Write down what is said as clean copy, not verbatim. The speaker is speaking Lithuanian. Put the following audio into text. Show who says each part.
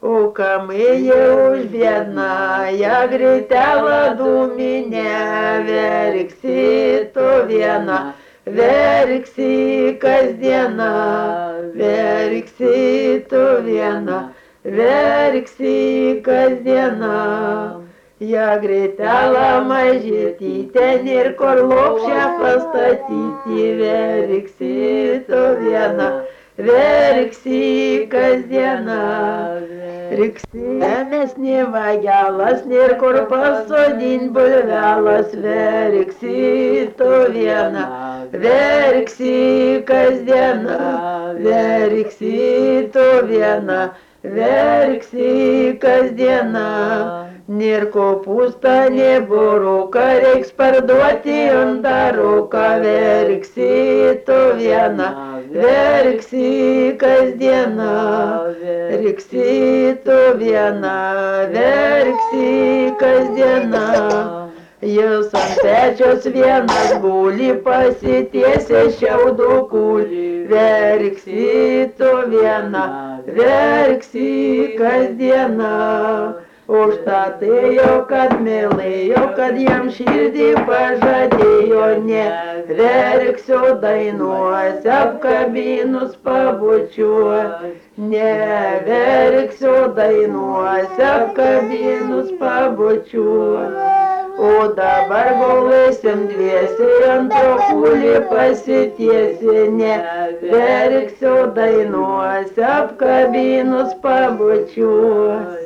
Speaker 1: O kamyje už vieną, ja greitelą dūminę, verksi tu vieną, verksi kasdieną, verksi tu vieną, verksi kasdieną. Ja greitelą mažytytę, nėr kur lopšę pastatyti, verksi tu vieną, verksi kasdieną. Riksi žemės nevagelas, nėr kur pasodint bulvelas, verksi tu vieną, verksi kasdieną, verksi tu vieną, verksi kasdieną. Nėr kopūstą, nė buruką, reiks parduoti antaruką, verksi tu vieną, verksi kasdieną, verksi tu vieną, verksi kasdieną. Jis ant pečios vienas guli, pasitiesė šiaudų kūlį, verksi tu vieną, verksi kasdieną. Užtatėjo, kad mylėjo, kad jam širdį pažadėjo, ne verksiu dainuos, apkabinus pabučiuos, ne verksiu dainuos, apkabinus pabučiuos. O dabar gulėsim dviesi, antro kūlį pasitiesi, ne verksiu dainuos, apkabinus pabučiuos.